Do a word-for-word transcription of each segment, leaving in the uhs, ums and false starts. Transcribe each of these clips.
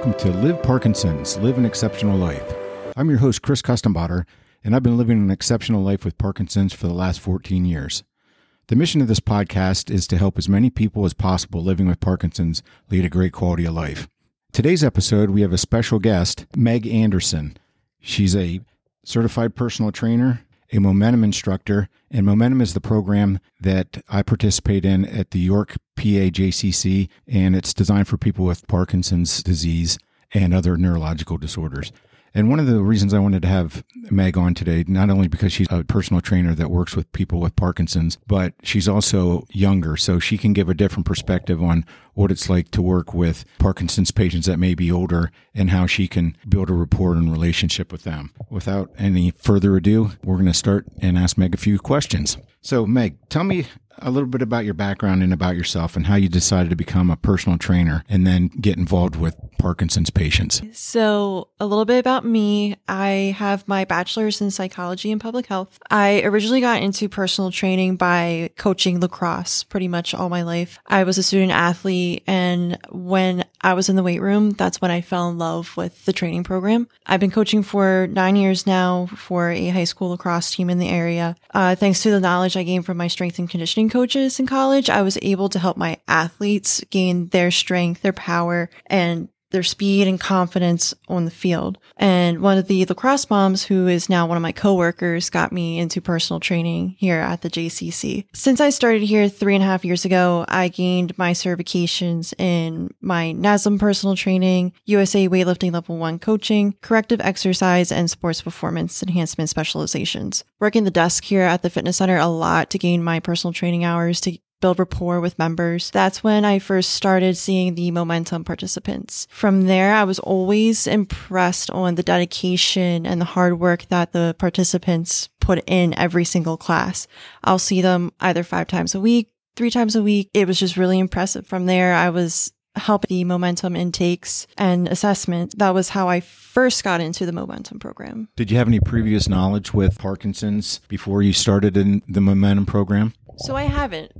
welcome to Live Parkinson's, Live an Exceptional Life. I'm your host, Chris Custenbotter, and I've been living an exceptional life with Parkinson's for the last fourteen years. The mission of this podcast is to help as many people as possible living with Parkinson's lead a great quality of life. Today's episode, we have a special guest, Meg Anderson. She's a certified personal trainer, a Momentum instructor, and Momentum is the program that I participate in at the York, P A J C C, and it's designed for people with Parkinson's disease and other neurological disorders. And one of the reasons I wanted to have Meg on today, not only because she's a personal trainer that works with people with Parkinson's, but she's also younger, so she can give a different perspective on what it's like to work with Parkinson's patients that may be older and how she can build a rapport and relationship with them. Without any further ado, we're going to start and ask Meg a few questions. So Meg, tell me a little bit about your background and about yourself and how you decided to become a personal trainer and then get involved with Parkinson's patients. So a little bit about me. I have my bachelor's in psychology and public health. I originally got into personal training by coaching lacrosse pretty much all my life. I was a student athlete, and when I was in the weight room, that's when I fell in love with the training program. I've been coaching for nine years now for a high school lacrosse team in the area. Uh, thanks to the knowledge I gained from my strength and conditioning coaches in college, I was able to help my athletes gain their strength, their power, and their speed and confidence on the field. And one of the lacrosse moms, who is now one of my coworkers, got me into personal training here at the J C C. Since I started here three and a half years ago, I gained my certifications in my N A S M personal training, U S A weightlifting level one coaching, corrective exercise, and sports performance enhancement specializations. Working the desk here at the fitness center a lot to gain my personal training hours to build rapport with members. That's when I first started seeing the Momentum participants. From there, I was always impressed on the dedication and the hard work that the participants put in every single class. I'll see them either five times a week, three times a week. It was just really impressive. From there, I was helping the Momentum intakes and assessment. That was how I first got into the Momentum program. Did you have any previous knowledge with Parkinson's before you started in the Momentum program? So I haven't.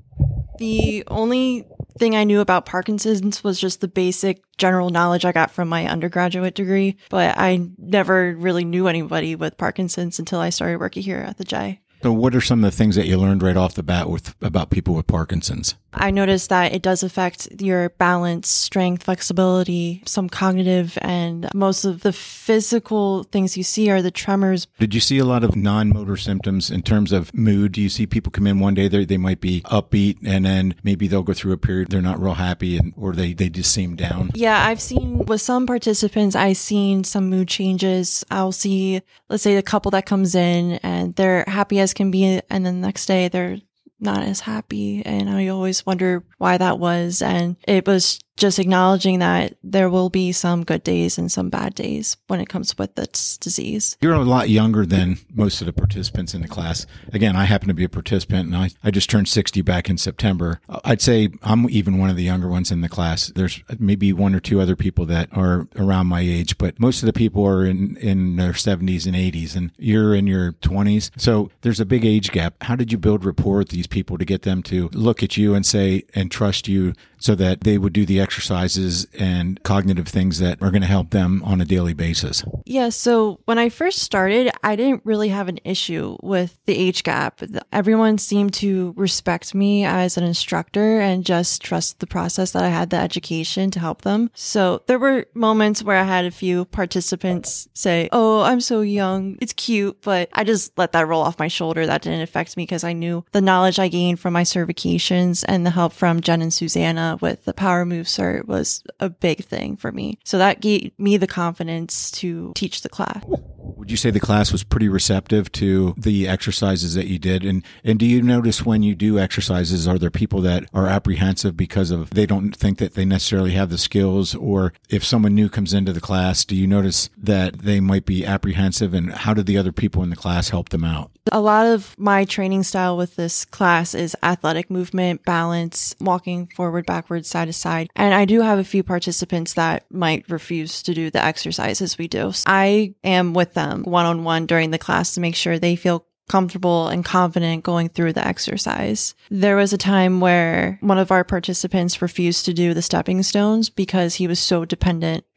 The only thing I knew about Parkinson's was just the basic general knowledge I got from my undergraduate degree, but I never really knew anybody with Parkinson's until I started working here at the J. So what are some of the things that you learned right off the bat with about people with Parkinson's? I noticed that it does affect your balance, strength, flexibility, some cognitive, and most of the physical things you see are the tremors. Did you see a lot of non-motor symptoms in terms of mood? Do you see people come in one day, they might be upbeat, and then maybe they'll go through a period they're not real happy, and or they, they just seem down? Yeah, I've seen with some participants, I've seen some mood changes. I'll see, let's say, a couple that comes in and they're happy as can be, and then the next day they're not as happy, and I always wonder why that was. And it was just acknowledging that there will be some good days and some bad days when it comes with this disease. You're a lot younger than most of the participants in the class. Again, I happen to be a participant, and I, I just turned sixty back in September. I'd say I'm even one of the younger ones in the class. There's maybe one or two other people that are around my age, but most of the people are in, in their seventies and eighties, and you're in your twenties. So there's a big age gap. How did you build rapport with these people to get them to look at you and say, and trust you so that they would do the exercises and cognitive things that are going to help them on a daily basis? Yeah, so when I first started, I didn't really have an issue with the age gap. Everyone seemed to respect me as an instructor and just trust the process that I had the education to help them. So there were moments where I had a few participants say, "Oh, I'm so young. It's cute," but I just let that roll off my shoulder. That didn't affect me because I knew the knowledge I gained from my certifications and the help from Jen and Susanna with the Power Move cert was a big thing for me. So that gave me the confidence to teach the class. Would you say the class was pretty receptive to the exercises that you did? And and do you notice when you do exercises, are there people that are apprehensive because of they don't think that they necessarily have the skills? Or if someone new comes into the class, do you notice that they might be apprehensive? And how did the other people in the class help them out? A lot of my training style with this class is athletic movement, balance, walking forward, backwards, side to side. And I do have a few participants that might refuse to do the exercises we do. So I am with them one-on-one during the class to make sure they feel comfortable and confident going through the exercise. There was a time where one of our participants refused to do the stepping stones because he was so dependent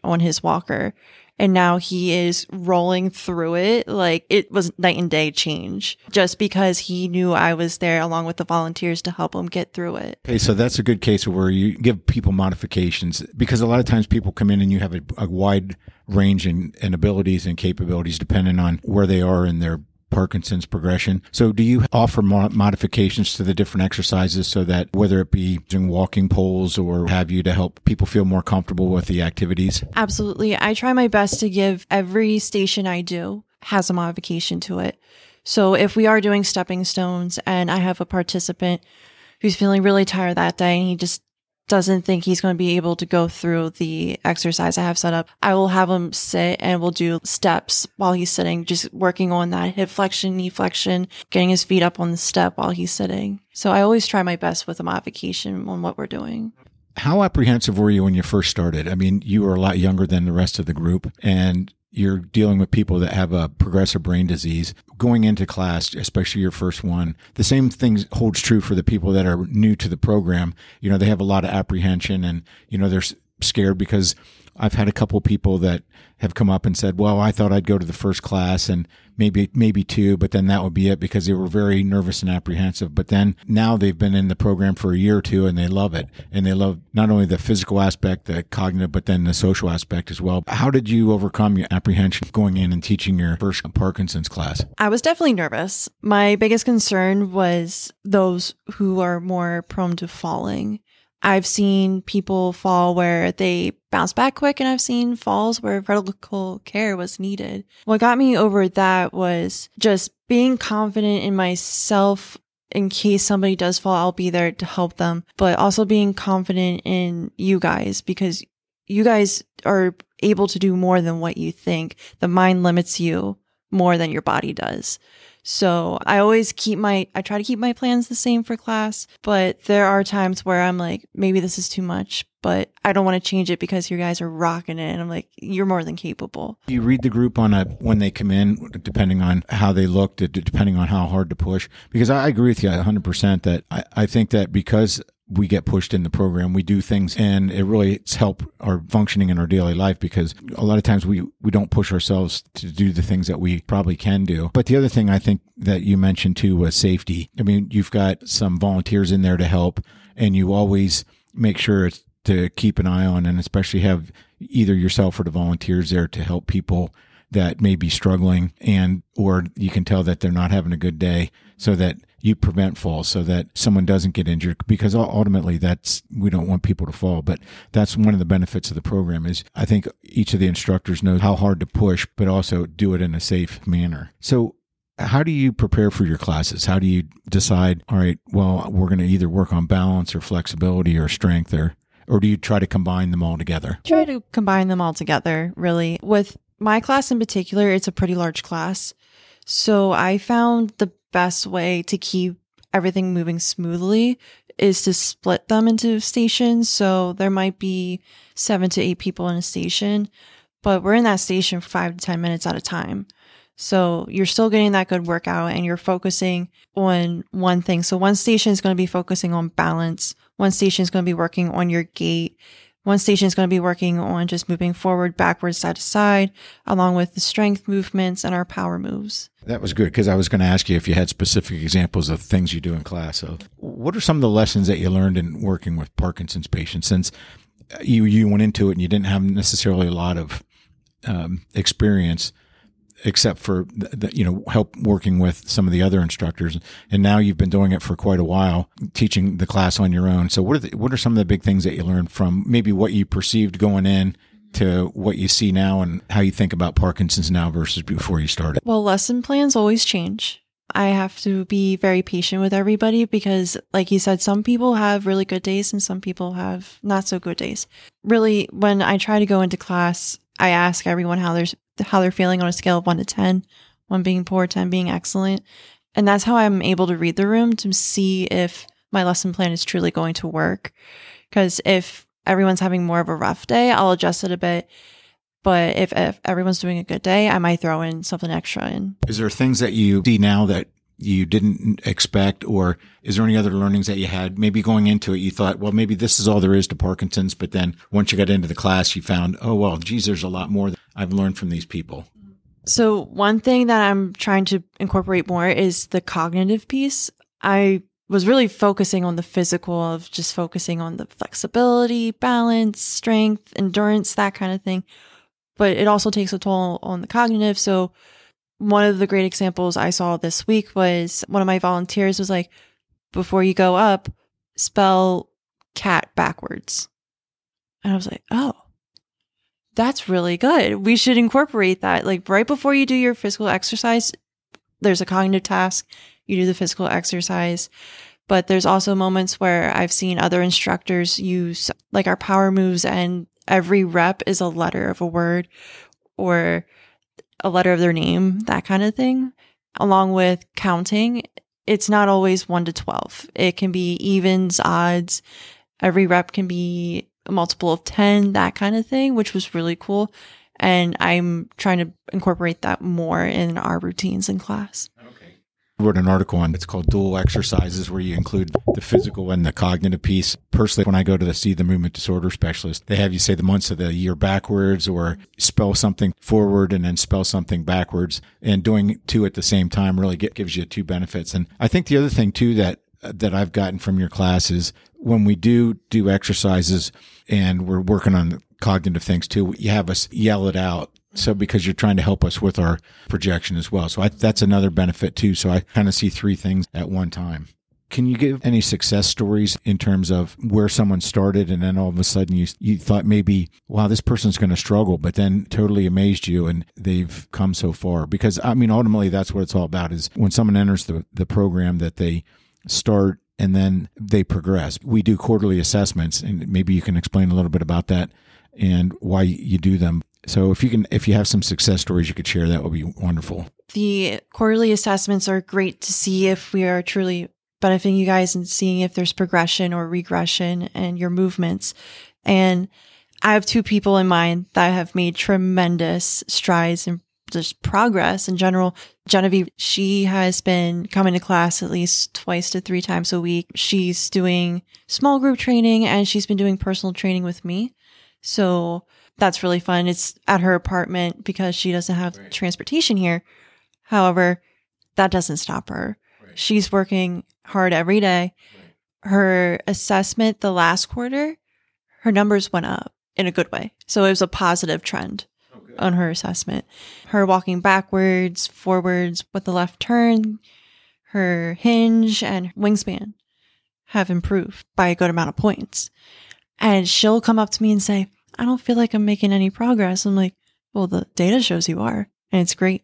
on his walker. And now he is rolling through it. Like, it was night and day change just because he knew I was there along with the volunteers to help him get through it. Okay, so that's a good case where you give people modifications, because a lot of times people come in and you have a, a wide range in, in abilities and capabilities depending on where they are in their Parkinson's progression. So do you offer mo- modifications to the different exercises so that whether it be doing walking poles or have you to help people feel more comfortable with the activities? Absolutely. I try my best to give every station I do has a modification to it. So if we are doing stepping stones and I have a participant who's feeling really tired that day and he just doesn't think he's going to be able to go through the exercise I have set up, I will have him sit and we'll do steps while he's sitting, just working on that hip flexion, knee flexion, getting his feet up on the step while he's sitting. So I always try my best with a modification on what we're doing. How apprehensive were you when you first started? I mean, you were a lot younger than the rest of the group, and you're dealing with people that have a progressive brain disease. Going into class, especially your first one, the same thing holds true for the people that are new to the program. You know, they have a lot of apprehension and, you know, they're scared because I've had a couple of people that have come up and said, well, I thought I'd go to the first class and maybe, maybe two, but then that would be it because they were very nervous and apprehensive. But then now they've been in the program for a year or two and they love it. And they love not only the physical aspect, the cognitive, but then the social aspect as well. How did you overcome your apprehension going in and teaching your first Parkinson's class? I was definitely nervous. My biggest concern was those who are more prone to falling. I've seen people fall where they bounce back quick, and I've seen falls where critical care was needed. What got me over that was just being confident in myself. In case somebody does fall, I'll be there to help them, but also being confident in you guys, because you guys are able to do more than what you think. The mind limits you more than your body does. So I always keep my, I try to keep my plans the same for class, but there are times where I'm like, maybe this is too much, but I don't want to change it because you guys are rocking it. And I'm like, you're more than capable. You read the group on a, when they come in, depending on how they look, depending on how hard to push, because I agree with you one hundred percent that I, I think that because we get pushed in the program, we do things, and it really helps our functioning in our daily life, because a lot of times we, we don't push ourselves to do the things that we probably can do. But the other thing I think that you mentioned too was safety. I mean, you've got some volunteers in there to help, and you always make sure it's to keep an eye on, and especially have either yourself or the volunteers there to help people that may be struggling, and or you can tell that they're not having a good day, so that you prevent falls, so that someone doesn't get injured, because ultimately that's, we don't want people to fall. But that's one of the benefits of the program is I think each of the instructors knows how hard to push, but also do it in a safe manner. So how do you prepare for your classes? How do you decide, all right, well, we're going to either work on balance or flexibility or strength, or or do you try to combine them all together? Try to combine them all together, really. With my class in particular, it's a pretty large class. So I found the best way to keep everything moving smoothly is to split them into stations. So there might be seven to eight people in a station, but we're in that station for five to ten minutes at a time. So you're still getting that good workout and you're focusing on one thing. So one station is going to be focusing on balance. One station is going to be working on your gait. One station is going to be working on just moving forward, backwards, side to side, along with the strength movements and our power moves. That was good, because I was going to ask you if you had specific examples of things you do in class. So what are some of the lessons that you learned in working with Parkinson's patients, since you, you went into it and you didn't have necessarily a lot of um, experience, except for the, the, you know, help working with some of the other instructors, and now you've been doing it for quite a while, teaching the class on your own. So what are the, what are some of the big things that you learned from maybe what you perceived going in to what you see now, and how you think about Parkinson's now versus before you started? Well, lesson plans always change. I have to be very patient with everybody because, like you said, some people have really good days and some people have not so good days. Really, when I try to go into class, I ask everyone how they're how they're feeling on a scale of one to ten, one being poor, ten being excellent. And that's how I'm able to read the room to see if my lesson plan is truly going to work. Because if everyone's having more of a rough day, I'll adjust it a bit. But if, if everyone's doing a good day, I might throw in something extra in. Is there things that you see now that you didn't expect, or is there any other learnings that you had? Maybe going into it, you thought, well, maybe this is all there is to Parkinson's, but then once you got into the class, you found, oh, well, geez, there's a lot more that I've learned from these people. So one thing that I'm trying to incorporate more is the cognitive piece. I was really focusing on the physical, of just focusing on the flexibility, balance, strength, endurance, that kind of thing. But it also takes a toll on the cognitive. So one of the great examples I saw this week was one of my volunteers was like, before you go up, spell cat backwards. And I was like, oh, that's really good. We should incorporate that. Like right before you do your physical exercise, there's a cognitive task. You do the physical exercise. But there's also moments where I've seen other instructors use like our power moves, and every rep is a letter of a word or a letter of their name, that kind of thing. Along with counting, it's not always one to twelve. It can be evens, odds. Every rep can be a multiple of ten, that kind of thing, which was really cool. And I'm trying to incorporate that more in our routines in class. I wrote an article on it's called Dual Exercises, where you include the physical and the cognitive piece. Personally, when I go to the see the movement disorder specialist, they have you say the months of the year backwards, or spell something forward and then spell something backwards, and doing two at the same time really get, gives you two benefits. And I think the other thing too that that I've gotten from your class is when we do do exercises and we're working on the cognitive things too, you have us yell it out. So because you're trying to help us with our projection as well. So I, that's another benefit too. So I kind of see three things at one time. Can you give any success stories in terms of where someone started and then all of a sudden you you thought maybe, wow, this person's going to struggle, but then totally amazed you and they've come so far? Because I mean, ultimately that's what it's all about, is when someone enters the, the program that they start and then they progress. We do quarterly assessments, and maybe you can explain a little bit about that and why you do them. So if you can, if you have some success stories you could share, that would be wonderful. The quarterly assessments are great to see if we are truly benefiting you guys and seeing if there's progression or regression in your movements. And I have two people in mind that have made tremendous strides in just progress in general. Genevieve, she has been coming to class at least twice to three times a week. She's doing small group training and she's been doing personal training with me. So that's really fun. It's at her apartment because she doesn't have right. transportation here. However, that doesn't stop her. Right. She's working hard every day. Right. Her assessment the last quarter, her numbers went up in a good way. So it was a positive trend oh, on her assessment. Her walking backwards, forwards with the left turn, her hinge and wingspan have improved by a good amount of points. And she'll come up to me and say, I don't feel like I'm making any progress. I'm like, well, the data shows you are, and it's great.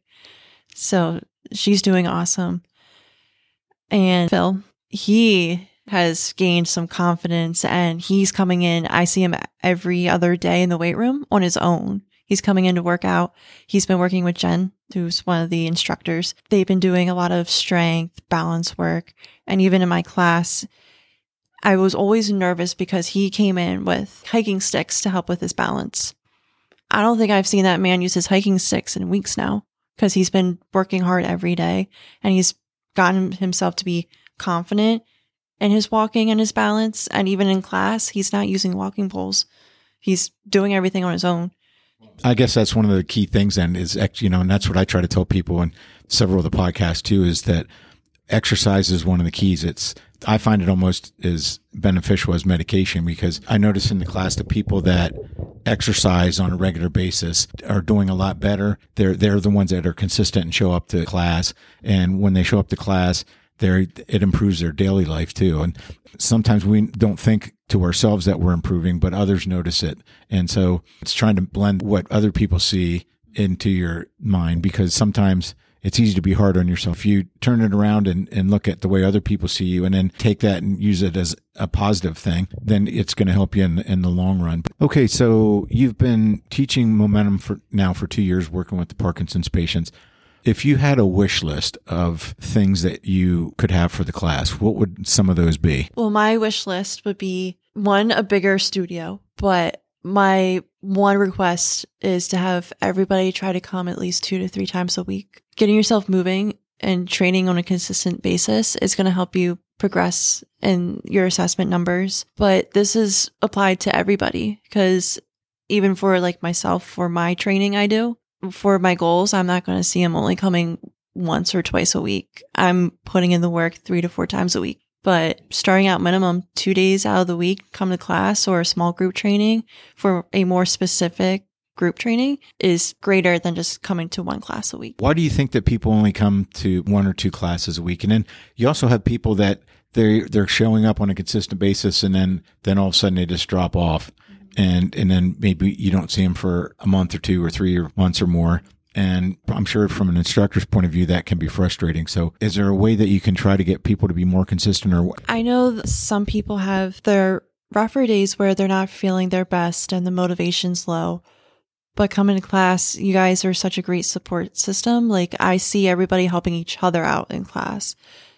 So she's doing awesome. And Phil, he has gained some confidence and he's coming in. I see him every other day in the weight room on his own. He's coming in to work out. He's been working with Jen, who's one of the instructors. They've been doing a lot of strength, balance work. And even in my class, I was always nervous because he came in with hiking sticks to help with his balance. I don't think I've seen that man use his hiking sticks in weeks now because he's been working hard every day and he's gotten himself to be confident in his walking and his balance. And even in class, he's not using walking poles. He's doing everything on his own. I guess that's one of the key things then is, you know, and that's what I try to tell people in several of the podcasts too, is that exercise is one of the keys. It's, I find it almost as beneficial as medication, because I notice in the class the people that exercise on a regular basis are doing a lot better. They're, they're the ones that are consistent and show up to class. And when they show up to class, they're, it improves their daily life too. And sometimes we don't think to ourselves that we're improving, but others notice it. And so it's trying to blend what other people see into your mind, because sometimes it's easy to be hard on yourself. If you turn it around and, and look at the way other people see you and then take that and use it as a positive thing, then it's going to help you in, in the long run. Okay, so you've been teaching momentum for now for two years, working with the Parkinson's patients. If you had a wish list of things that you could have for the class, what would some of those be? Well, my wish list would be, one, a bigger studio, but my one request is to have everybody try to come at least two to three times a week. Getting yourself moving and training on a consistent basis is going to help you progress in your assessment numbers. But this is applied to everybody, because even for like myself, for my training I do, for my goals, I'm not going to see them only coming once or twice a week. I'm putting in the work three to four times a week. But starting out minimum two days out of the week, come to class or a small group training for a more specific group training is greater than just coming to one class a week. Why do you think that people only come to one or two classes a week? And then you also have people that they're, they're showing up on a consistent basis, and then, then all of a sudden they just drop off. And, and then maybe you don't see them for a month or two or three or months or more. And I'm sure from an instructor's point of view, that can be frustrating. So is there a way that you can try to get people to be more consistent? Or I know that some people have their rougher days where they're not feeling their best and the motivation's low. But coming to class, you guys are such a great support system. Like, I see everybody helping each other out in class.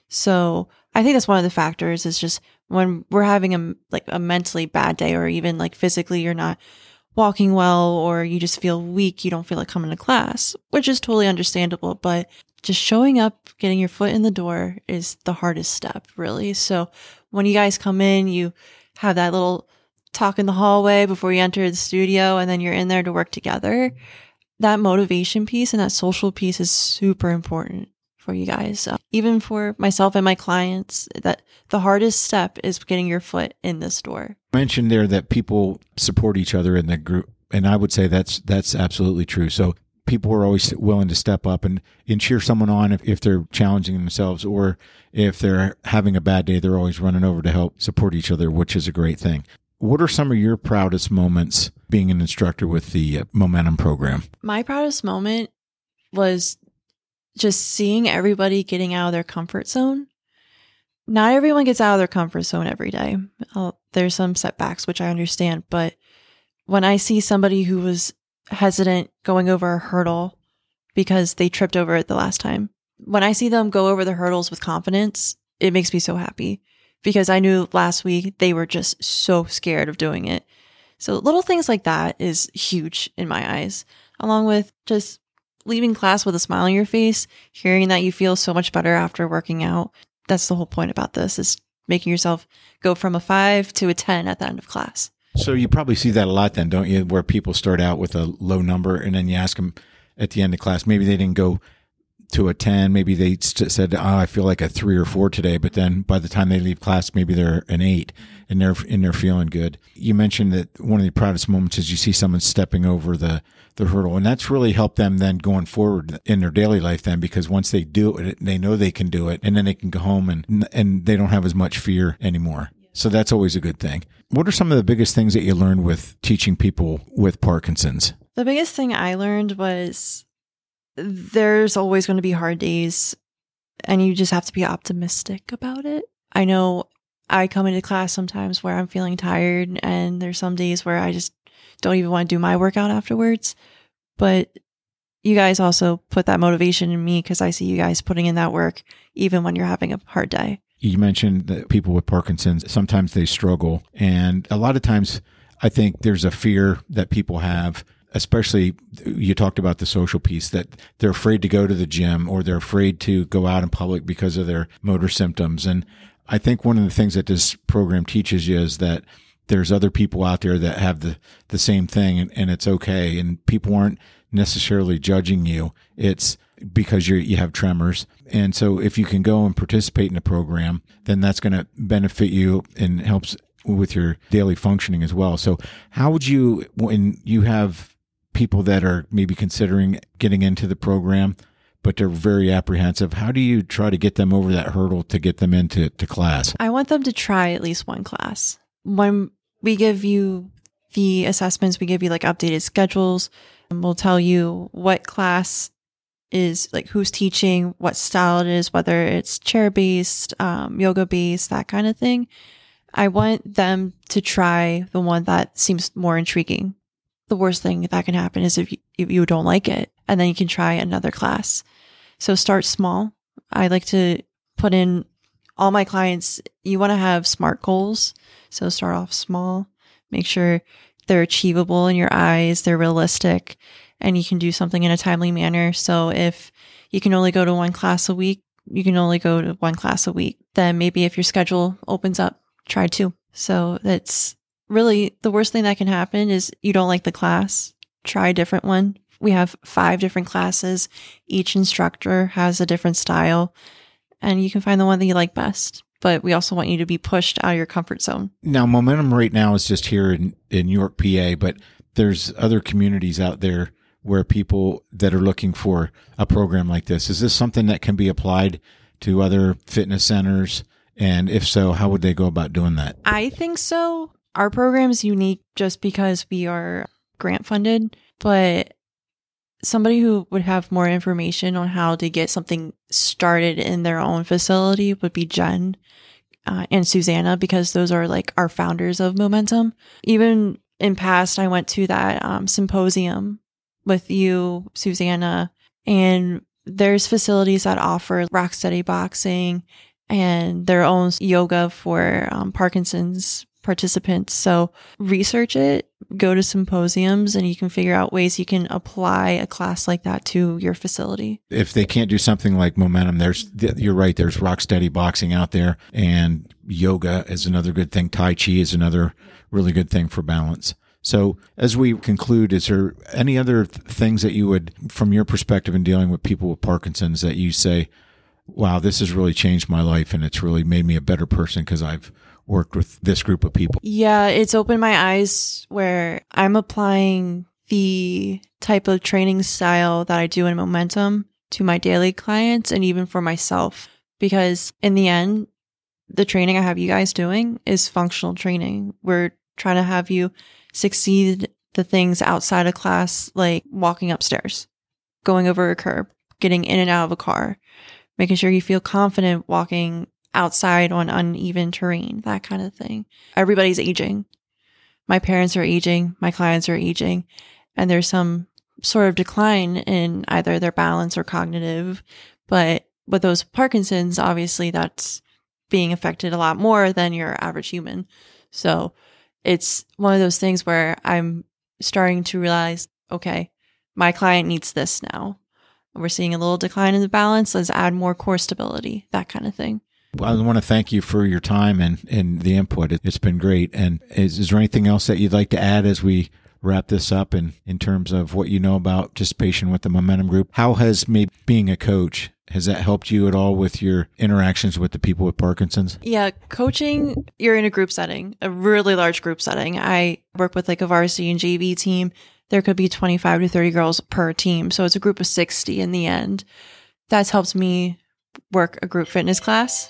So I think that's one of the factors, is just when we're having a, like a mentally bad day, or even like physically you're not walking well, or you just feel weak, you don't feel like coming to class, which is totally understandable. But just showing up, getting your foot in the door is the hardest step, really. So when you guys come in, you have that little talk in the hallway before you enter the studio, and then you're in there to work together. That motivation piece and that social piece is super important for you guys. Uh, even for myself and my clients, that the hardest step is getting your foot in this door. You mentioned there that people support each other in the group, and I would say that's that's absolutely true. So people are always willing to step up and, and cheer someone on if, if they're challenging themselves, or if they're having a bad day, they're always running over to help support each other, which is a great thing. What are some of your proudest moments being an instructor with the uh, Momentum program? My proudest moment was just seeing everybody getting out of their comfort zone. Not everyone gets out of their comfort zone every day. I'll, there's some setbacks, which I understand. But when I see somebody who was hesitant going over a hurdle because they tripped over it the last time, when I see them go over the hurdles with confidence, it makes me so happy, because I knew last week they were just so scared of doing it. So little things like that is huge in my eyes, along with just leaving class with a smile on your face, hearing that you feel so much better after working out. That's the whole point about this, is making yourself go from a five to a ten at the end of class. So you probably see that a lot then, don't you? Where people start out with a low number, and then you ask them at the end of class, maybe they didn't go to a ten, maybe they st- said, oh, I feel like a three or four today. But then by the time they leave class, maybe they're an eight, and they're, and they're feeling good. You mentioned that one of the proudest moments is you see someone stepping over the, the hurdle, and that's really helped them then going forward in their daily life then, because once they do it, they know they can do it, and then they can go home and, and they don't have as much fear anymore. So that's always a good thing. What are some of the biggest things that you learned with teaching people with Parkinson's? The biggest thing I learned was there's always going to be hard days, and you just have to be optimistic about it. I know I come into class sometimes where I'm feeling tired, and there's some days where I just don't even want to do my workout afterwards. But you guys also put that motivation in me, because I see you guys putting in that work even when you're having a hard day. You mentioned that people with Parkinson's, sometimes they struggle. And a lot of times I think there's a fear that people have, especially you talked about the social piece, that they're afraid to go to the gym, or they're afraid to go out in public because of their motor symptoms. And I think one of the things that this program teaches you is that there's other people out there that have the, the same thing, and, and it's okay. And people aren't necessarily judging you. It's because you you have tremors. And so if you can go and participate in the program, then that's going to benefit you and helps with your daily functioning as well. So how would you, when you have people that are maybe considering getting into the program, but they're very apprehensive, how do you try to get them over that hurdle to get them into to class? I want them to try at least one class. When we give you the assessments, we give you like updated schedules, and we'll tell you what class is, like who's teaching, what style it is, whether it's chair-based, um, yoga-based, that kind of thing. I want them to try the one that seems more intriguing. The worst thing that can happen is if you, if you don't like it, and then you can try another class. So start small. I like to put in all my clients, you want to have SMART goals. So start off small, make sure they're achievable in your eyes, they're realistic, and you can do something in a timely manner. So if you can only go to one class a week, you can only go to one class a week. Then maybe if your schedule opens up, try two. So that's really the worst thing that can happen is you don't like the class, try a different one. We have five different classes. Each instructor has a different style, and you can find the one that you like best. But we also want you to be pushed out of your comfort zone. Now, Momentum right now is just here in, in York, P A, but there's other communities out there where people that are looking for a program like this. Is this something that can be applied to other fitness centers? And if so, how would they go about doing that? I think so. Our program is unique just because we are grant funded, but somebody who would have more information on how to get something started in their own facility would be Jen uh, and Susanna, because those are like our founders of Momentum. Even in past, I went to that um, symposium with you, Susanna, and there's facilities that offer Rocksteady boxing and their own yoga for um, Parkinson's participants. So research it, go to symposiums, and you can figure out ways you can apply a class like that to your facility. If they can't do something like Momentum, there's, you're right, there's Rocksteady boxing out there, and yoga is another good thing. Tai Chi is another really good thing for balance. So as we conclude, is there any other th- things that you would, from your perspective in dealing with people with Parkinson's, that you say, wow, this has really changed my life and it's really made me a better person because I've worked with this group of people? Yeah, it's opened my eyes where I'm applying the type of training style that I do in Momentum to my daily clients and even for myself. Because in the end, the training I have you guys doing is functional training. We're trying to have you succeed the things outside of class, like walking upstairs, going over a curb, getting in and out of a car, making sure you feel confident walking outside on uneven terrain, that kind of thing. Everybody's aging. My parents are aging. My clients are aging. And there's some sort of decline in either their balance or cognitive. But with those Parkinson's, obviously that's being affected a lot more than your average human. So it's one of those things where I'm starting to realize, okay, my client needs this now. We're seeing a little decline in the balance. Let's add more core stability, that kind of thing. Well, I want to thank you for your time and, and the input. It, it's been great. And is, is there anything else that you'd like to add as we wrap this up in, in terms of what you know about participation with the Momentum Group? How has maybe being a coach, has that helped you at all with your interactions with the people with Parkinson's? Yeah, coaching, you're in a group setting, a really large group setting. I work with like a varsity and J V team. There could be twenty-five to thirty girls per team. So it's a group of sixty in the end. That's helped me work a group fitness class.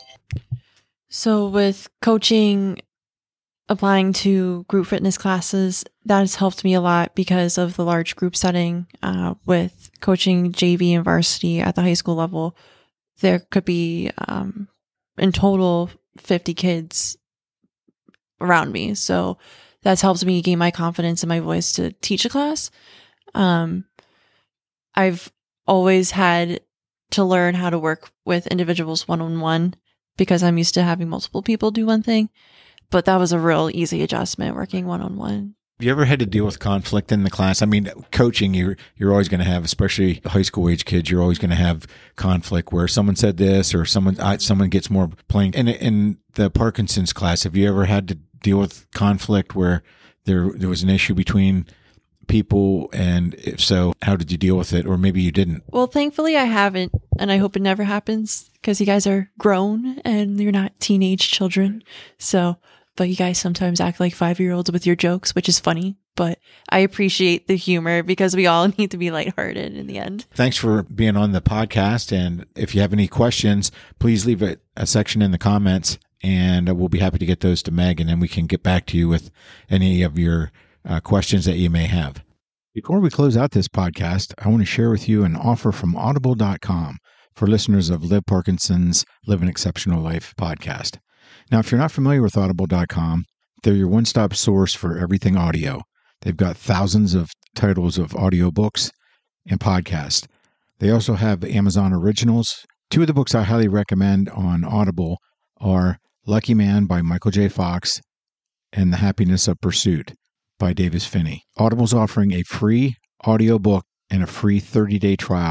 So with coaching, applying to group fitness classes, that has helped me a lot because of the large group setting. Uh, with coaching J V and varsity at the high school level, there could be um, in total fifty kids around me. So that's helped me gain my confidence in my voice to teach a class. Um, I've always had to learn how to work with individuals one-on-one because I'm used to having multiple people do one thing. But that was a real easy adjustment, working one-on-one. Have you ever had to deal with conflict in the class? I mean, coaching, you're, you're always going to have, especially high school age kids, you're always going to have conflict where someone said this or someone uh, someone gets more playing. In, in the Parkinson's class, have you ever had to deal with conflict where there there was an issue between people? And if so, how did you deal with it? Or maybe you didn't? Well, thankfully I haven't, and I hope it never happens because you guys are grown and you're not teenage children. So, but you guys sometimes act like five-year-olds with your jokes, which is funny. But I appreciate the humor because we all need to be lighthearted in the end. Thanks for being on the podcast. And if you have any questions, please leave a, a section in the comments and we'll be happy to get those to Meg, and then we can get back to you with any of your uh, questions that you may have. Before we close out this podcast, I want to share with you an offer from audible dot com for listeners of Live Parkinson's Live an Exceptional Life podcast. Now, if you're not familiar with audible dot com, they're your one-stop source for everything audio. They've got thousands of titles of audiobooks and podcasts. They also have Amazon Originals. Two of the books I highly recommend on Audible are Lucky Man by Michael J. Fox and The Happiness of Pursuit by Davis Finney. Audible's offering a free audiobook and a free thirty-day trial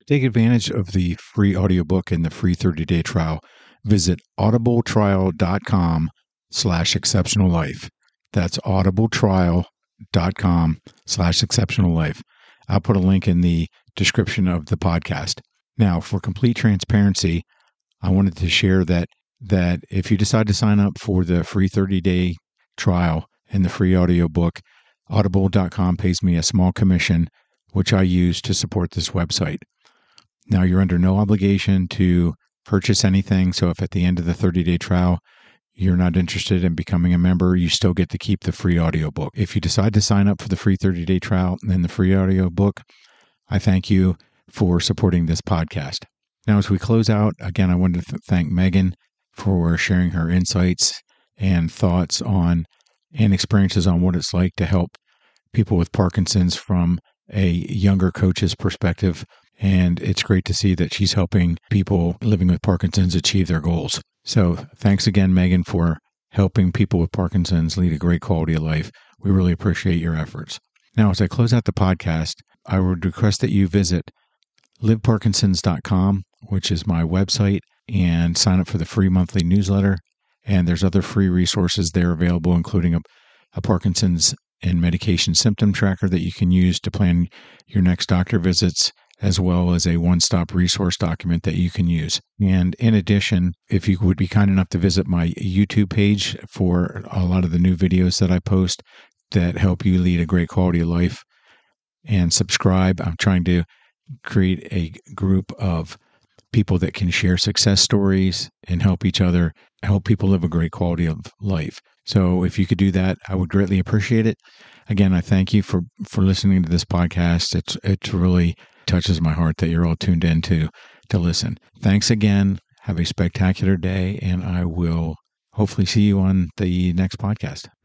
take advantage of the free audiobook and the free thirty-day trial, visit audibletrial.com slash exceptional life. That's audibletrial.com slash exceptional life. I'll put a link in the description of the podcast. Now, for complete transparency, I wanted to share that that if you decide to sign up for the free thirty-day trial and the free audiobook, audible dot com pays me a small commission, which I use to support this website. Now, you're under no obligation to purchase anything, so if at the end of the thirty-day trial you're not interested in becoming a member, you still get to keep the free audiobook. If you decide to sign up for the free thirty-day trial and the free audiobook, I thank you for supporting this podcast. Now, as we close out, again, I wanted to th- thank Megan for sharing her insights and thoughts on and experiences on what it's like to help people with Parkinson's from a younger coach's perspective. And it's great to see that she's helping people living with Parkinson's achieve their goals. So thanks again, Megan, for helping people with Parkinson's lead a great quality of life. We really appreciate your efforts. Now, as I close out the podcast, I would request that you visit live parkinsons dot com, which is my website, and sign up for the free monthly newsletter. And there's other free resources there available, including a, a Parkinson's and medication symptom tracker that you can use to plan your next doctor visits, as well as a one-stop resource document that you can use. And in addition, if you would be kind enough to visit my YouTube page for a lot of the new videos that I post that help you lead a great quality of life, and subscribe. I'm trying to create a group of people that can share success stories and help each other, help people live a great quality of life. So if you could do that, I would greatly appreciate it. Again, I thank you for, for listening to this podcast. It's, it really touches my heart that you're all tuned in to, to listen. Thanks again. Have a spectacular day, and I will hopefully see you on the next podcast.